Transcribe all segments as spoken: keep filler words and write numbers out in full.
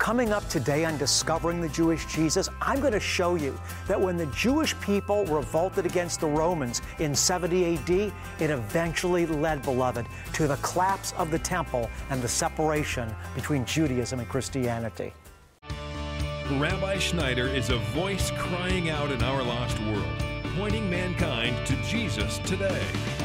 Coming up today on Discovering the Jewish Jesus, I'm going to show you that when the Jewish people revolted against the Romans in seventy A D, it eventually led, beloved, to the collapse of the temple and the separation between Judaism and Christianity. Rabbi Schneider is a voice crying out in our lost world, pointing mankind to Jesus today.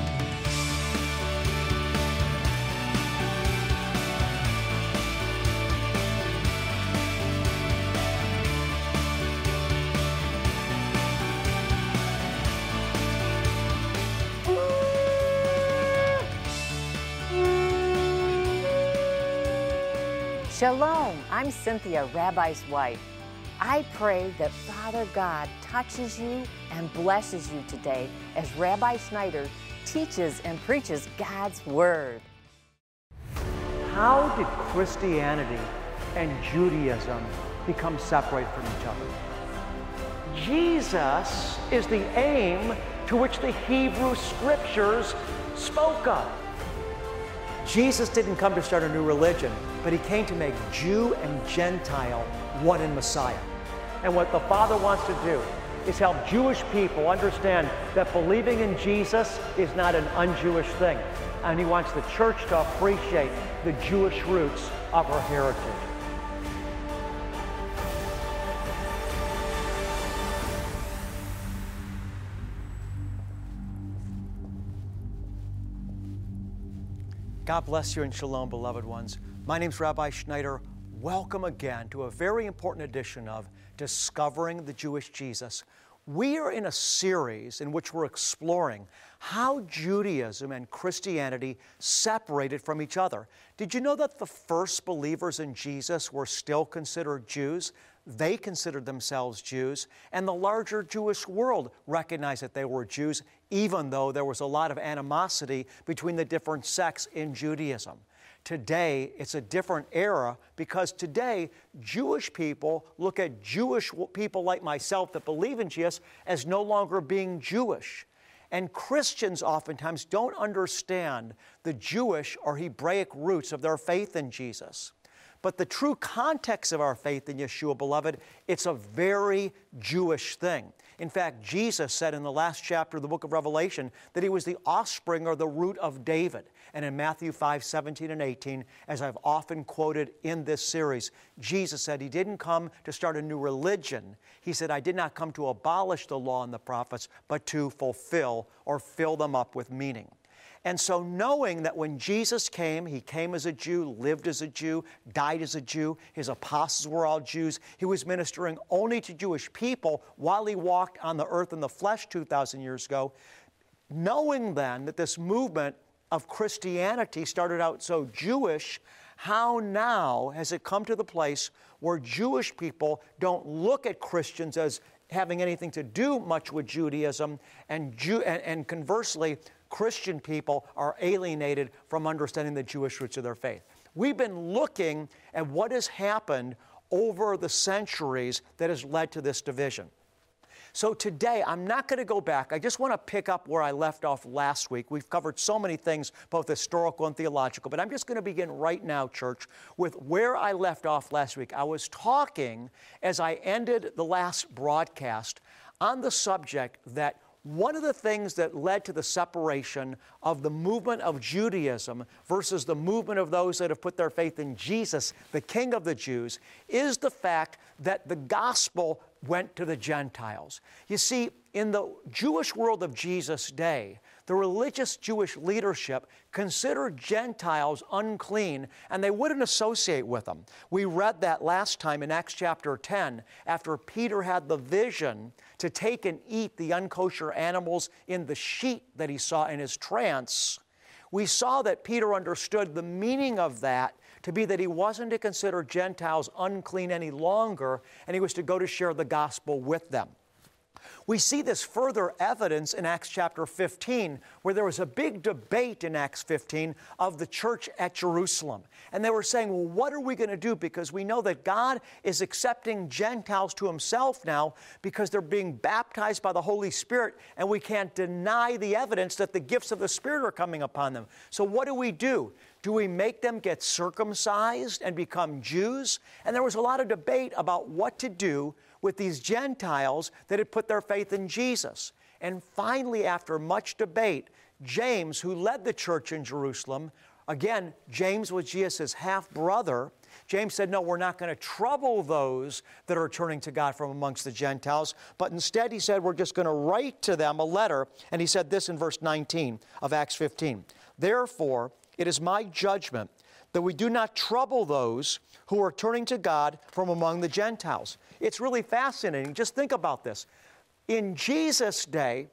Shalom, I'm Cynthia, Rabbi's wife. I pray that Father God touches you and blesses you today as Rabbi Schneider teaches and preaches God's Word. How did Christianity and Judaism become separated from each other? Jesus is the aim to which the Hebrew Scriptures spoke of. Jesus didn't come to start a new religion, but he came to make Jew and Gentile one in Messiah. And what the Father wants to do is help Jewish people understand that believing in Jesus is not an un-Jewish thing. And he wants the church to appreciate the Jewish roots of her heritage. God bless you and shalom, beloved ones. My name's Rabbi Schneider. Welcome again to a very important edition of Discovering the Jewish Jesus. We are in a series in which we're exploring how Judaism and Christianity separated from each other. Did you know that the first believers in Jesus were still considered Jews? They considered themselves Jews, and the larger Jewish world recognized that they were Jews, even though there was a lot of animosity between the different sects in Judaism. Today, it's a different era because today, Jewish people look at Jewish people like myself that believe in Jesus as no longer being Jewish. And Christians oftentimes don't understand the Jewish or Hebraic roots of their faith in Jesus. But the true context of our faith in Yeshua, beloved, it's a very Jewish thing. In fact, Jesus said in the last chapter of the book of Revelation that he was the offspring or the root of David. And in Matthew five, seventeen and eighteen, as I've often quoted in this series, Jesus said he didn't come to start a new religion. He said, I did not come to abolish the law and the prophets, but to fulfill or fill them up with meaning. And so knowing that when Jesus came, he came as a Jew, lived as a Jew, died as a Jew, his apostles were all Jews, he was ministering only to Jewish people while he walked on the earth in the flesh two thousand years ago, knowing then that this movement of Christianity started out so Jewish, how now has it come to the place where Jewish people don't look at Christians as having anything to do much with Judaism, and, Jew, and, and conversely, Christian people are alienated from understanding the Jewish roots of their faith. We've been looking at what has happened over the centuries that has led to this division. So today, I'm not going to go back. I just want to pick up where I left off last week. We've covered so many things, both historical and theological, but I'm just going to begin right now, church, with where I left off last week. I was talking, as I ended the last broadcast, on the subject that one of the things that led to the separation of the movement of Judaism versus the movement of those that have put their faith in Jesus, the King of the Jews, is the fact that the gospel went to the Gentiles. You see, in the Jewish world of Jesus' day, the religious Jewish leadership considered Gentiles unclean, and they wouldn't associate with them. We read that last time in Acts chapter ten, after Peter had the vision to take and eat the unkosher animals in the sheet that he saw in his trance. We saw that Peter understood the meaning of that to be that he wasn't to consider Gentiles unclean any longer, and he was to go to share the gospel with them. We see this further evidence in Acts chapter fifteen, where there was a big debate in Acts fifteen of the church at Jerusalem. And they were saying, well, what are we going to do? Because we know that God is accepting Gentiles to himself now because they're being baptized by the Holy Spirit, and we can't deny the evidence that the gifts of the Spirit are coming upon them. So what do we do? Do we make them get circumcised and become Jews? And there was a lot of debate about what to do with these Gentiles that had put their faith in Jesus. And finally, after much debate, James, who led the church in Jerusalem, again, James was Jesus' half-brother, James said, no, we're not going to trouble those that are turning to God from amongst the Gentiles, but instead he said, we're just going to write to them a letter, and he said this in verse nineteen of Acts fifteen. Therefore, it is my judgment that we do not trouble those who are turning to God from among the Gentiles. It's really fascinating. Just think about this. In Jesus' day,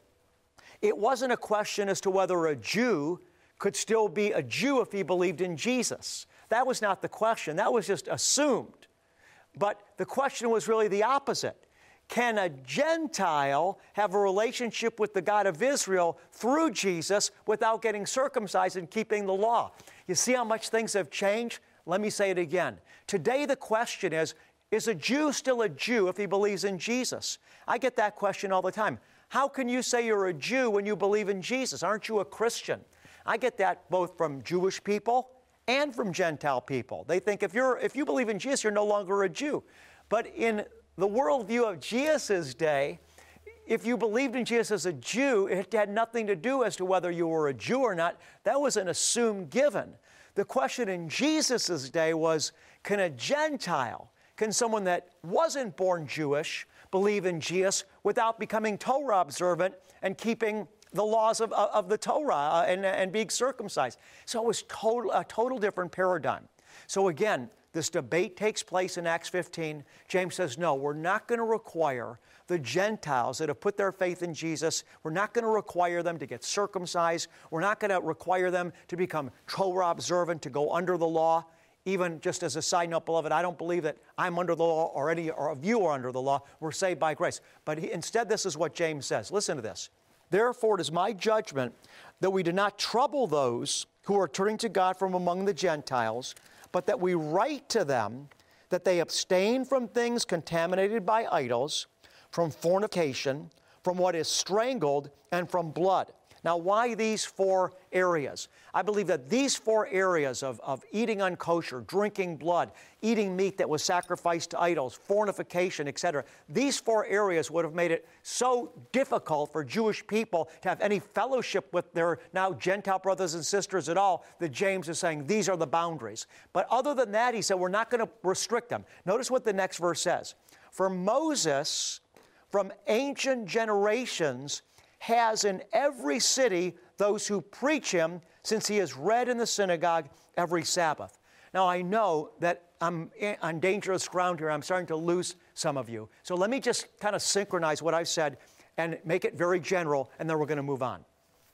it wasn't a question as to whether a Jew could still be a Jew if he believed in Jesus. That was not the question. That was just assumed. But the question was really the opposite. Can a Gentile have a relationship with the God of Israel through Jesus without getting circumcised and keeping the law? You see how much things have changed? Let me say it again. Today the question is, is a Jew still a Jew if he believes in Jesus? I get that question all the time. How can you say you're a Jew when you believe in Jesus? Aren't you a Christian? I get that both from Jewish people and from Gentile people. They think if you're if you believe in Jesus, you're no longer a Jew. But in the worldview of Jesus' day, if you believed in Jesus as a Jew, it had nothing to do as to whether you were a Jew or not. That was an assumed given. The question in Jesus' day was, can a Gentile, can someone that wasn't born Jewish believe in Jesus without becoming Torah observant and keeping the laws of, of the Torah and, and being circumcised? So it was total, a total different paradigm. So again, this debate takes place in Acts fifteen. James says, no, we're not going to require the Gentiles that have put their faith in Jesus, we're not going to require them to get circumcised. We're not going to require them to become Torah observant, to go under the law. Even just as a side note, beloved, I don't believe that I'm under the law or any or of you are under the law. We're saved by grace. But he, instead, this is what James says. Listen to this. Therefore, it is my judgment that we do not trouble those who are turning to God from among the Gentiles, but that we write to them that they abstain from things contaminated by idols, from fornication, from what is strangled, and from blood. Now, why these four areas? I believe that these four areas of, of eating unkosher, drinking blood, eating meat that was sacrificed to idols, fornication, et cetera, these four areas would have made it so difficult for Jewish people to have any fellowship with their now Gentile brothers and sisters at all, that James is saying these are the boundaries. But other than that, he said, we're not going to restrict them. Notice what the next verse says. For Moses, from ancient generations, has in every city those who preach him, since he is read in the synagogue every Sabbath. Now, I know that I'm on dangerous ground here. I'm starting to lose some of you. So let me just kind of synchronize what I've said and make it very general, and then we're going to move on.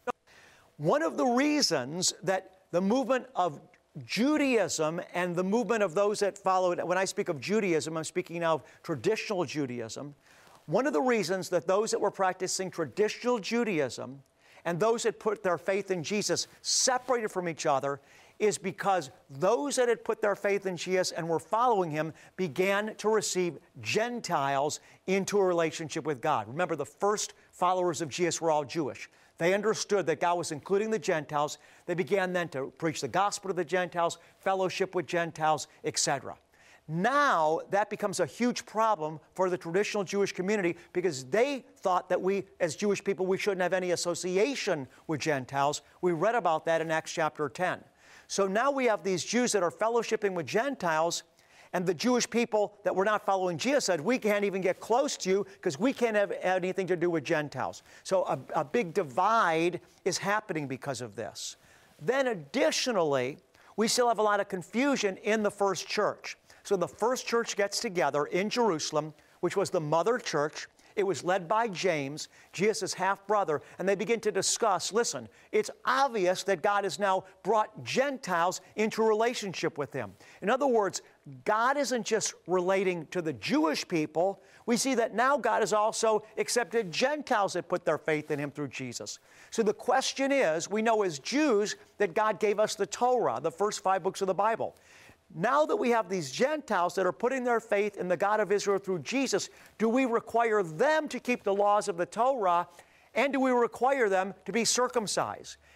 One of the reasons that the movement of Judaism and the movement of those that follow it, when I speak of Judaism, I'm speaking now of traditional Judaism. One of the reasons that those that were practicing traditional Judaism and those that put their faith in Jesus separated from each other is because those that had put their faith in Jesus and were following him began to receive Gentiles into a relationship with God. Remember, the first followers of Jesus were all Jewish. They understood that God was including the Gentiles. They began then to preach the gospel to the Gentiles, fellowship with Gentiles, et cetera. Now, that becomes a huge problem for the traditional Jewish community because they thought that we, as Jewish people, we shouldn't have any association with Gentiles. We read about that in Acts chapter ten. So now we have these Jews that are fellowshipping with Gentiles, and the Jewish people that were not following Jesus said, we can't even get close to you because we can't have anything to do with Gentiles. So a, a big divide is happening because of this. Then additionally, we still have a lot of confusion in the first church. So the first church gets together in Jerusalem, which was the mother church. It was led by James, Jesus' half-brother, and they begin to discuss, listen, it's obvious that God has now brought Gentiles into a relationship with him. In other words, God isn't just relating to the Jewish people. We see that now God has also accepted Gentiles that put their faith in him through Jesus. So the question is, we know as Jews that God gave us the Torah, the first five books of the Bible. Now that we have these Gentiles that are putting their faith in the God of Israel through Jesus, do we require them to keep the laws of the Torah, and do we require them to be circumcised?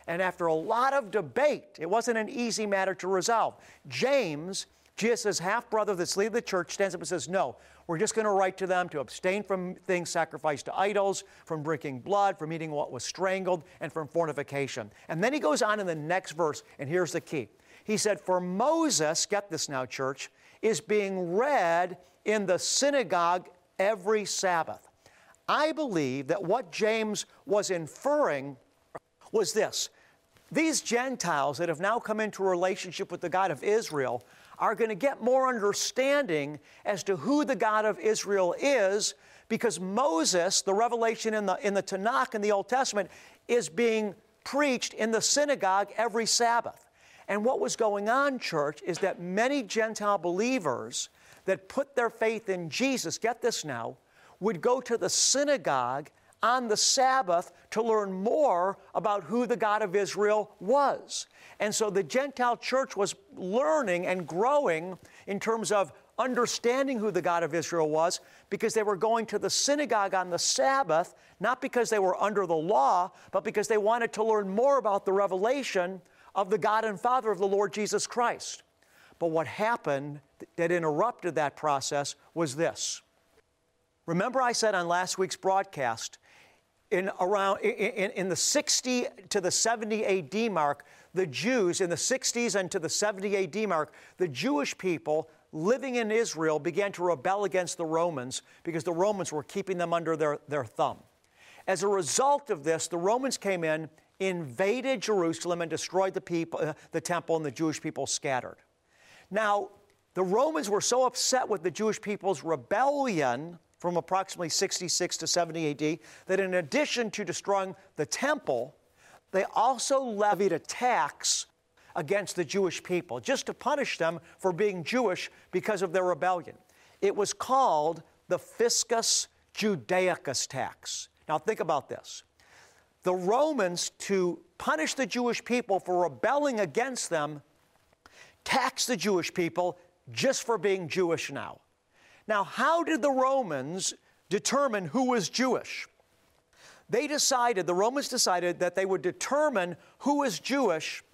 And after a lot of debate, it wasn't an easy matter to resolve. James, Jesus' half-brother that's leading the church, stands up and says, no, we're just going to write to them to abstain from things sacrificed to idols, from drinking blood, from eating what was strangled, and from fornication. And then he goes on in the next verse, and here's the key. He said, for Moses, get this now, church, is being read in the synagogue every Sabbath. I believe that what James was inferring was this. These Gentiles that have now come into a relationship with the God of Israel are going to get more understanding as to who the God of Israel is, because Moses, the revelation in the, in the Tanakh in the Old Testament, is being preached in the synagogue every Sabbath. And what was going on, church, is that many Gentile believers that put their faith in Jesus, get this now, would go to the synagogue on the Sabbath to learn more about who the God of Israel was. And so the Gentile church was learning and growing in terms of understanding who the God of Israel was, because they were going to the synagogue on the Sabbath, not because they were under the law, but because they wanted to learn more about the revelation of the God and Father of the Lord Jesus Christ. But what happened that interrupted that process was this. Remember I said on last week's broadcast, in around in, in the sixty to the seventy A D mark, the Jews, in the sixties and to the seventy A D mark, the Jewish people living in Israel began to rebel against the Romans because the Romans were keeping them under their, their thumb. As a result of this, the Romans came in, invaded Jerusalem, and destroyed the people, uh, the temple, and the Jewish people scattered. Now, the Romans were so upset with the Jewish people's rebellion from approximately sixty-six to seventy A D that in addition to destroying the temple, they also levied a tax against the Jewish people, just to punish them for being Jewish because of their rebellion. It was called the Fiscus Judaicus tax. Now think about this. The Romans, to punish the Jewish people for rebelling against them, taxed the Jewish people just for being Jewish now. Now, how did the Romans determine who was Jewish? They decided, the Romans decided that they would determine who was Jewish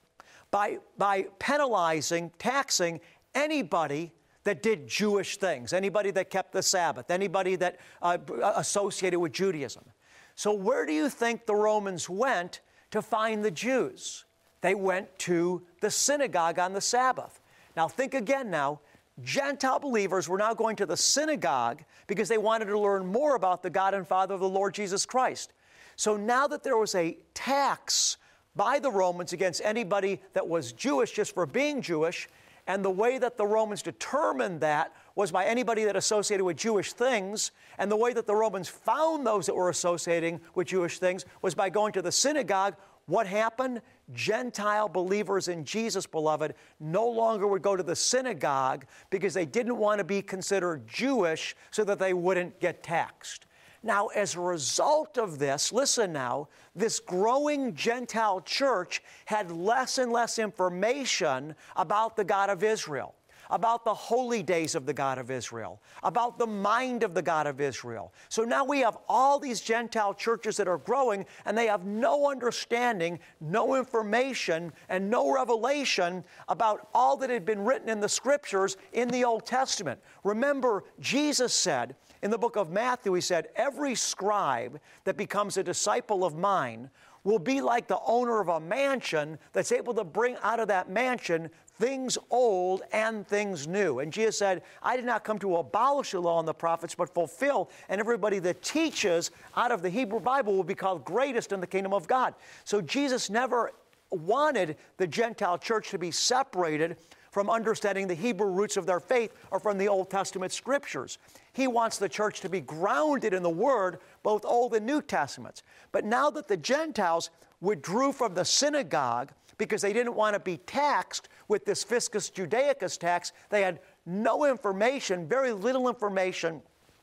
by, by penalizing, taxing anybody that did Jewish things, anybody that kept the Sabbath, anybody that uh, associated with Judaism. So where do you think the Romans went to find the Jews? They went to the synagogue on the Sabbath. Now think again now. Gentile believers were now going to the synagogue because they wanted to learn more about the God and Father of the Lord Jesus Christ. So now that there was a tax by the Romans against anybody that was Jewish just for being Jewish, and the way that the Romans determined that was by anybody that associated with Jewish things, and the way that the Romans found those that were associating with Jewish things was by going to the synagogue. What happened? Gentile believers in Jesus, beloved, no longer would go to the synagogue because they didn't want to be considered Jewish so that they wouldn't get taxed. Now, as a result of this, listen now, this growing Gentile church had less and less information about the God of Israel, about the holy days of the God of Israel, about the mind of the God of Israel. So now we have all these Gentile churches that are growing, and they have no understanding, no information, and no revelation about all that had been written in the Scriptures in the Old Testament. Remember, Jesus said in the book of Matthew, he said, every scribe that becomes a disciple of mine will be like the owner of a mansion that's able to bring out of that mansion things old and things new. And Jesus said, I did not come to abolish the law and the prophets, but fulfill, and everybody that teaches out of the Hebrew Bible will be called greatest in the kingdom of God. So Jesus never wanted the Gentile church to be separated from understanding the Hebrew roots of their faith or from the Old Testament Scriptures. He wants the church to be grounded in the Word, both Old and New Testaments. But now that the Gentiles withdrew from the synagogue because they didn't want to be taxed with this Fiscus Judaicus tax, they had no information, very little information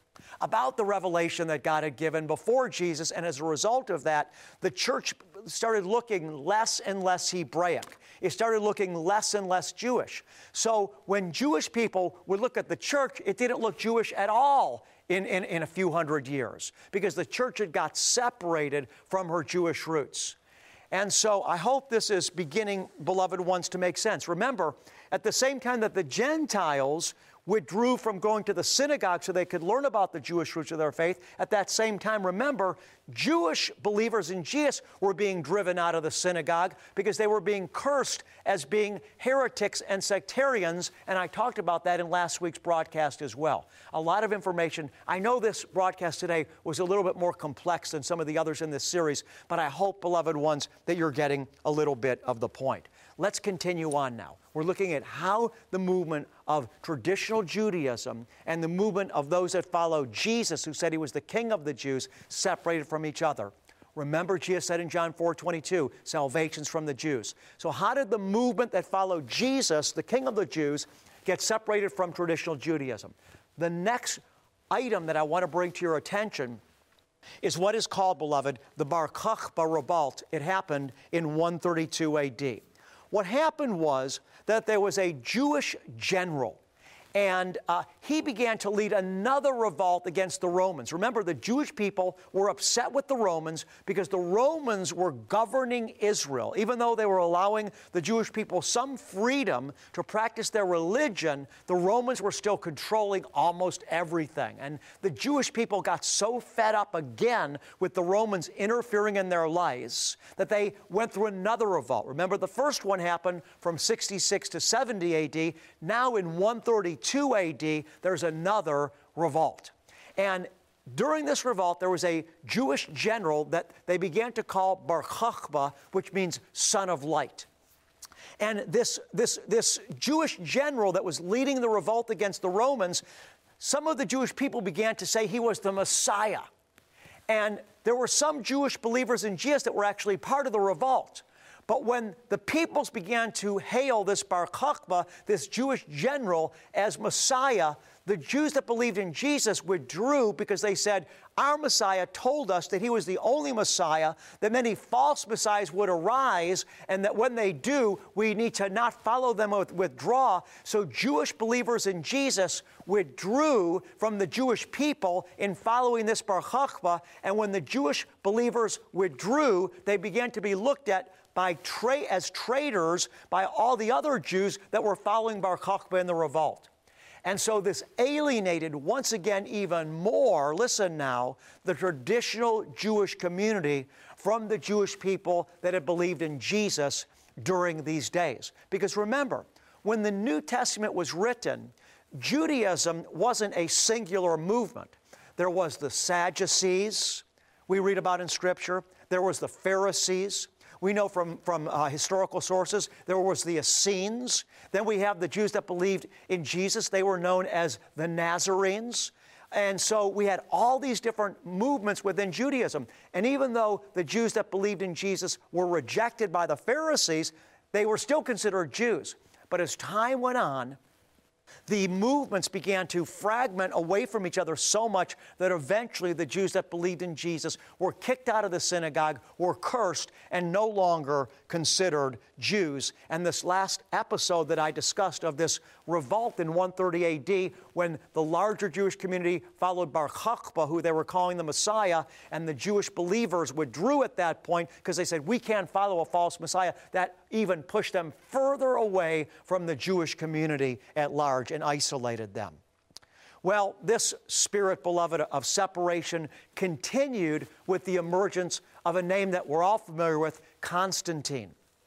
about the revelation that God had given before Jesus, and as a result of that, the church started looking less and less Hebraic. It started looking less and less Jewish. So when Jewish people would look at the church, it didn't look Jewish at all in, in, in a few hundred years, because the church had got separated from her Jewish roots. And so I hope this is beginning, beloved ones, to make sense. Remember, at the same time that the Gentiles withdrew from going to the synagogue so they could learn about the Jewish roots of their faith, at that same time, remember, Jewish believers in Jesus were being driven out of the synagogue because they were being cursed as being heretics and sectarians, and I talked about that in last week's broadcast as well. A lot of information. I know this broadcast today was a little bit more complex than some of the others in this series, but I hope, beloved ones, that you're getting a little bit of the point. Let's continue on now. We're looking at how the movement of traditional Judaism and the movement of those that follow Jesus, who said he was the King of the Jews, separated from each other. Remember, Jesus said in John four twenty-two, salvation's from the Jews. So how did the movement that followed Jesus, the King of the Jews, get separated from traditional Judaism? The next item that I want to bring to your attention is what is called, beloved, the Bar Kokhba revolt. It happened in one thirty-two A D. What happened was that there was a Jewish general, and uh, he began to lead another revolt against the Romans. Remember, the Jewish people were upset with the Romans because the Romans were governing Israel. Even though they were allowing the Jewish people some freedom to practice their religion, the Romans were still controlling almost everything. And the Jewish people got so fed up again with the Romans interfering in their lives that they went through another revolt. Remember, the first one happened from sixty-six to seventy A D. Now in one thirty-two A D, there's another revolt. And during this revolt, there was a Jewish general that they began to call Bar Kokhba, which means son of light. And this, this, this Jewish general that was leading the revolt against the Romans, some of the Jewish people began to say he was the Messiah. And there were some Jewish believers in Jesus that were actually part of the revolt. But when the peoples began to hail this Bar Kokhba, this Jewish general, as Messiah, the Jews that believed in Jesus withdrew because they said, our Messiah told us that he was the only Messiah, that many false messiahs would arise, and that when they do, we need to not follow them or withdraw. So Jewish believers in Jesus withdrew from the Jewish people in following this Bar Kokhba, and when the Jewish believers withdrew, they began to be looked at by tra- as traitors by all the other Jews that were following Bar Kokhba in the revolt. And so this alienated once again even more, listen now, the traditional Jewish community from the Jewish people that had believed in Jesus during these days. Because remember, when the New Testament was written, Judaism wasn't a singular movement. There was the Sadducees, we read about in Scripture. There was the Pharisees. We know from, from uh, historical sources, there was the Essenes. Then we have the Jews that believed in Jesus. They were known as the Nazarenes. And so we had all these different movements within Judaism. And even though the Jews that believed in Jesus were rejected by the Pharisees, they were still considered Jews. But as time went on, the movements began to fragment away from each other so much that eventually the Jews that believed in Jesus were kicked out of the synagogue, were cursed, and no longer considered Jews. And this last episode that I discussed of this revolt in one thirty A D, when the larger Jewish community followed Bar Kokhba, who they were calling the Messiah, and the Jewish believers withdrew at that point because they said, we can't follow a false Messiah, that even pushed them further away from the Jewish community at large and isolated them. Well, this spirit, beloved, of separation continued with the emergence of a name that we're all familiar with, Constantine,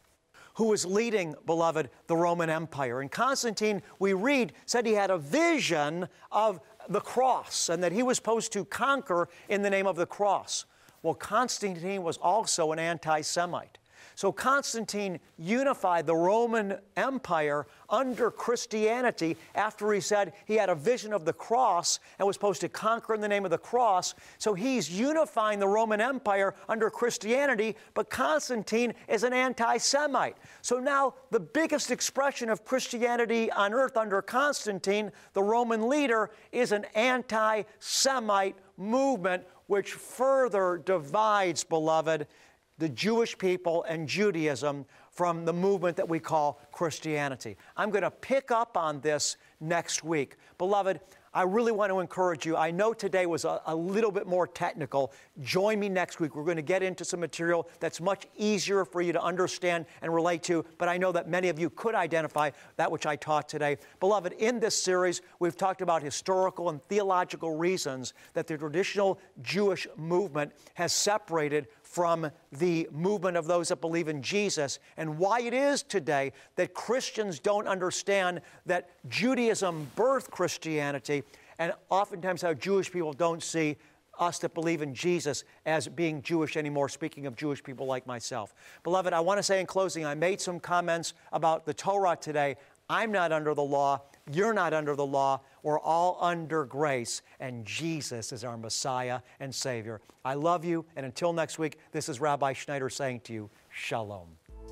who was leading, beloved, the Roman Empire. And Constantine, we read, said he had a vision of the cross and that he was supposed to conquer in the name of the cross. Well, Constantine was also an anti-Semite. So Constantine unified the Roman Empire under Christianity after he said he had a vision of the cross and was supposed to conquer in the name of the cross. So he's unifying the Roman Empire under Christianity, but Constantine is an anti-Semite. So now the biggest expression of Christianity on earth under Constantine, the Roman leader, is an anti-Semite movement which further divides, beloved, the Jewish people and Judaism from the movement that we call Christianity. I'm going to pick up on this next week. Beloved, I really want to encourage you. I know today was a, a little bit more technical. Join me next week. We're going to get into some material that's much easier for you to understand and relate to, but I know that many of you could identify that which I taught today. Beloved, in this series, we've talked about historical and theological reasons that the traditional Jewish movement has separated from the movement of those that believe in Jesus, and why it is today that Christians don't understand that Judaism birthed Christianity, and oftentimes how Jewish people don't see us that believe in Jesus as being Jewish anymore, speaking of Jewish people like myself. Beloved, I want to say in closing, I made some comments about the Torah today. I'm not under the law. You're not under the law. We're all under grace, and Jesus is our Messiah and Savior. I love you, and until next week, this is Rabbi Schneider saying to you, Shalom.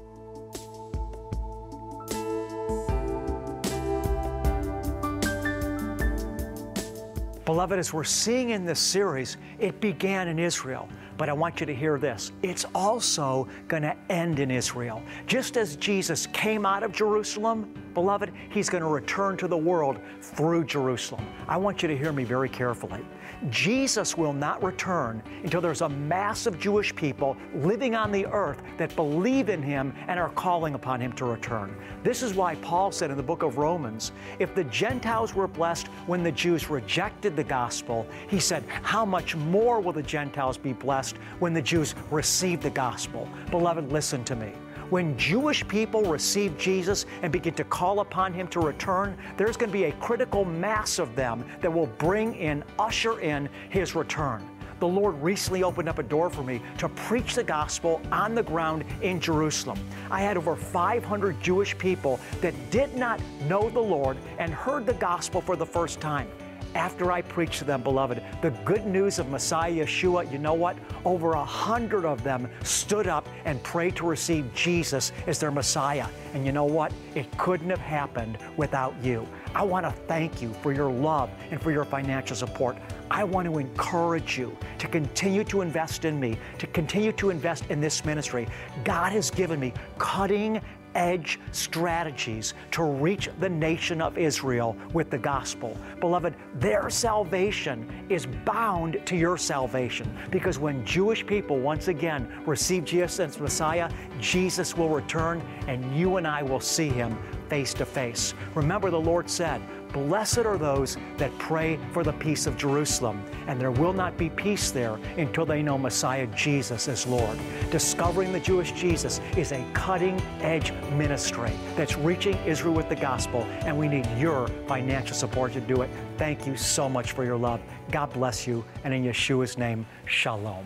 Beloved, as we're seeing in this series, it began in Israel. But I want you to hear this. It's also going to end in Israel. Just as Jesus came out of Jerusalem, beloved, He's going to return to the world through Jerusalem. I want you to hear me very carefully. Jesus will not return until there's a mass of Jewish people living on the earth that believe in Him and are calling upon Him to return. This is why Paul said in the book of Romans, if the Gentiles were blessed when the Jews rejected the gospel, he said, how much more will the Gentiles be blessed when the Jews receive the gospel? Beloved, listen to me. When Jewish people receive Jesus and begin to call upon Him to return, there's going to be a critical mass of them that will bring in, usher in His return. The Lord recently opened up a door for me to preach the gospel on the ground in Jerusalem. I had over five hundred Jewish people that did not know the Lord and heard the gospel for the first time. After I preached to them, beloved, the good news of Messiah Yeshua, you know what? Over a hundred of them stood up and prayed to receive Jesus as their Messiah. And you know what? It couldn't have happened without you. I want to thank you for your love and for your financial support. I want to encourage you to continue to invest in me, to continue to invest in this ministry. God has given me cutting edge strategies to reach the nation of Israel with the gospel. Beloved, their salvation is bound to your salvation, because when Jewish people once again receive Jesus as Messiah, Jesus will return and you and I will see Him face to face. Remember, the Lord said, blessed are those that pray for the peace of Jerusalem, and there will not be peace there until they know Messiah Jesus as Lord. Discovering the Jewish Jesus is a cutting-edge ministry that's reaching Israel with the gospel, and we need your financial support to do it. Thank you so much for your love. God bless you, and in Yeshua's name, Shalom.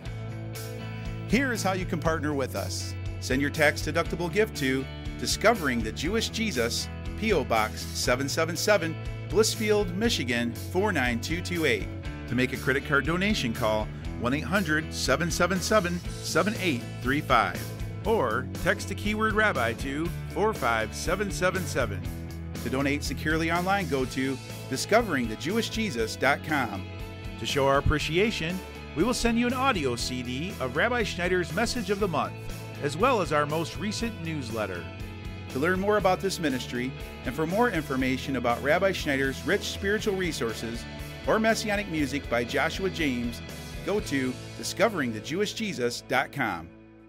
Here is how you can partner with us. Send your tax-deductible gift to Discovering the Jewish Jesus, P O Box seven seven seven, Blissfield, Michigan four nine two two eight. To make a credit card donation, call one eight hundred, seven seven seven, seven eight three five or text the keyword Rabbi to four five seven seven seven. To donate securely online, go to discovering the jewish jesus dot com. To show our appreciation, we will send you an audio C D of Rabbi Schneider's Message of the Month, as well as our most recent newsletter. To learn more about this ministry and for more information about Rabbi Schneider's rich spiritual resources or Messianic music by Joshua James, go to discovering the jewish jesus dot com.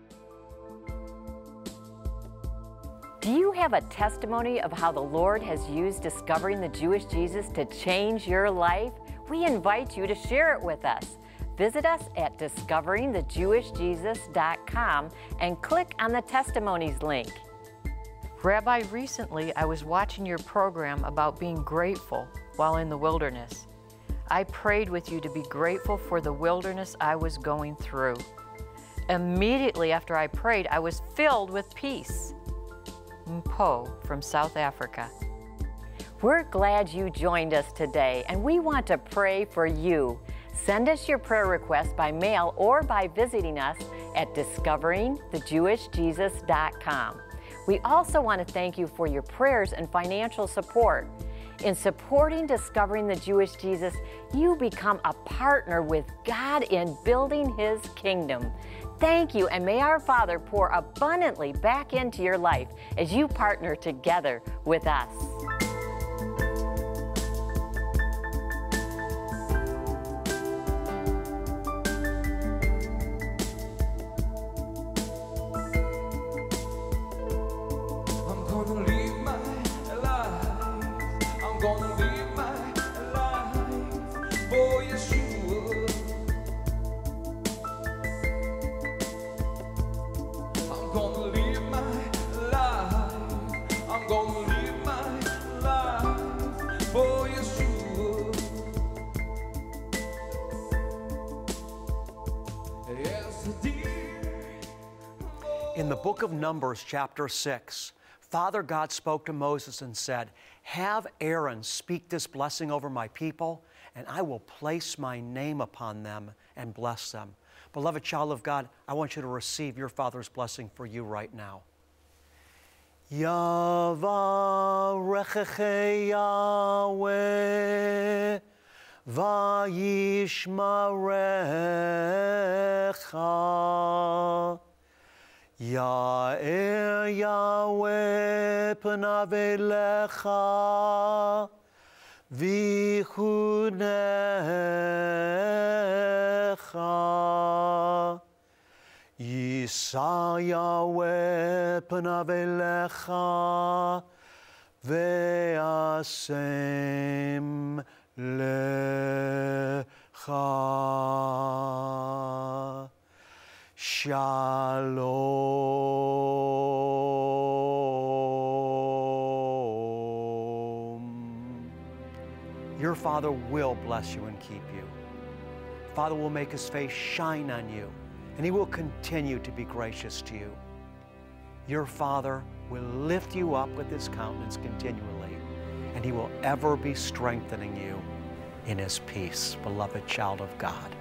Do you have a testimony of how the Lord has used Discovering the Jewish Jesus to change your life? We invite you to share it with us. Visit us at discovering the jewish jesus dot com and click on the Testimonies link. Rabbi, recently I was watching your program about being grateful while in the wilderness. I prayed with you to be grateful for the wilderness I was going through. Immediately after I prayed, I was filled with peace. Mpo from South Africa. We're glad you joined us today, and we want to pray for you. Send us your prayer request by mail or by visiting us at discovering the jewish jesus dot com. We also want to thank you for your prayers and financial support. In supporting Discovering the Jewish Jesus, you become a partner with God in building His kingdom. Thank you, and may our Father pour abundantly back into your life as you partner together with us. Yeshua. As the deer. In the book of Numbers, chapter six, Father God spoke to Moses and said, "Have Aaron speak this blessing over my people, and I will place my name upon them and bless them." Beloved child of God, I want you to receive your Father's blessing for you right now. Yavarecheche Yahweh vayishmarecha. Ya'er Yahweh panav elecha v'chunecha. Yisa Yahweh panav elecha ve'asem lecha. Shalom. Your Father will bless you and keep you. Father will make His face shine on you, and He will continue to be gracious to you. Your Father will lift you up with His countenance continually, and He will ever be strengthening you in His peace, beloved child of God.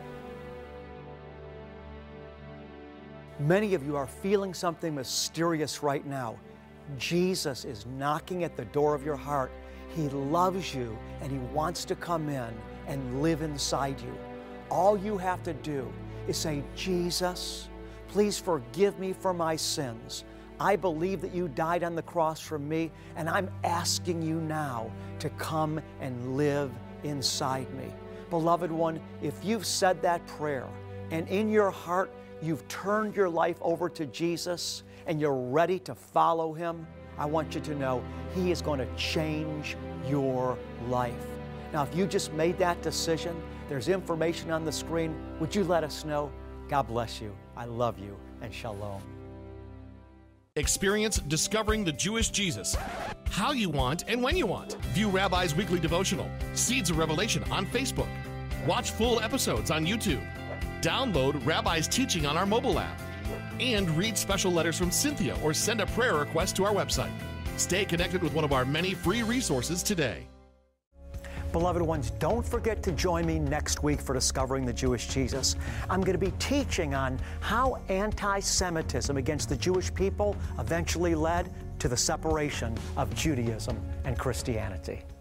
Many of you are feeling something mysterious right now. Jesus is knocking at the door of your heart. He loves you, and He wants to come in and live inside you. All you have to do is say, "Jesus, please forgive me for my sins. I believe that you died on the cross for me, and I'm asking you now to come and live inside me." Beloved one, if you've said that prayer, and in your heart you've turned your life over to Jesus, and you're ready to follow Him, I want you to know He is going to change your life. Now, if you just made that decision, there's information on the screen. Would you let us know? God bless you. I love you, and shalom. Experience discovering the Jewish Jesus, how you want and when you want. View Rabbi's weekly devotional, Seeds of Revelation, on Facebook. Watch full episodes on YouTube. Download Rabbi's teaching on our mobile app. And read special letters from Cynthia or send a prayer request to our website. Stay connected with one of our many free resources today. Beloved ones, don't forget to join me next week for Discovering the Jewish Jesus. I'm going to be teaching on how anti-Semitism against the Jewish people eventually led to the separation of Judaism and Christianity.